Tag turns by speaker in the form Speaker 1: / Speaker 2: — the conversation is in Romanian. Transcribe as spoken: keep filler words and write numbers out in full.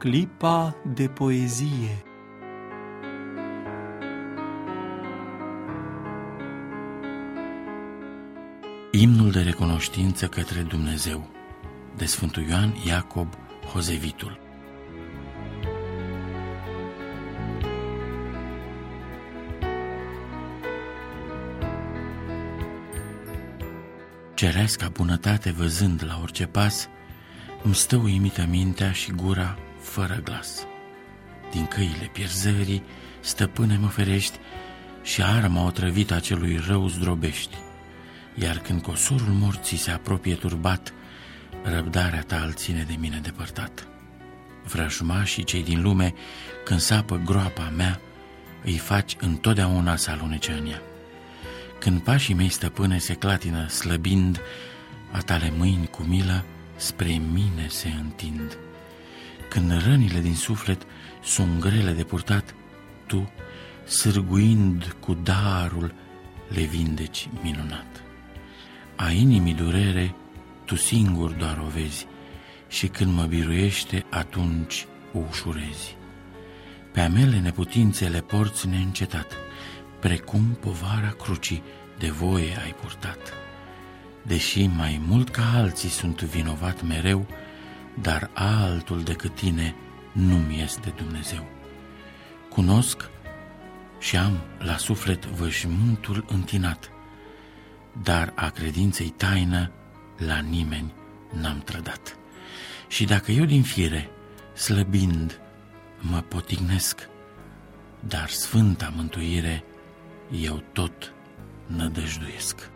Speaker 1: clipa de poezie.
Speaker 2: Imnul de recunoștință către Dumnezeu, de Sfântul Ioan Iacob Hozevitul. Cereasca bunătate văzând la orice pas, îmi stă uimită mintea și gura fără glas. Din căile pierzării, stăpâne, mă ferești, și arma otrăvită a celui rău zdrobești. Iar când cosorul morții se apropie turbat, răbdarea ta îl ține de mine depărtat. Vrăjmașii cei din lume, când sapă groapa mea, îi faci întotdeauna să alunece în ea. Când pașii mei, stăpâne, se clatină slăbind, a tale mâini cu milă spre mine se întind. Când rănile din suflet sunt grele de purtat, tu, sârguind cu darul, le vindeci minunat. A inimii durere, tu singur doar o vezi, și când mă biruiește, atunci o ușurezi. Pe-a mele neputințe le porți neîncetat, precum povara crucii de voie ai purtat. Deși mai mult ca alții sunt vinovat mereu, dar altul decât tine nu-mi este Dumnezeu. Cunosc și am la suflet văjmântul întinat, dar a credinței taină la nimeni n-am trădat. Și dacă eu din fire, slăbind, mă potignesc, dar sfânta mântuire eu tot nădăjduiesc.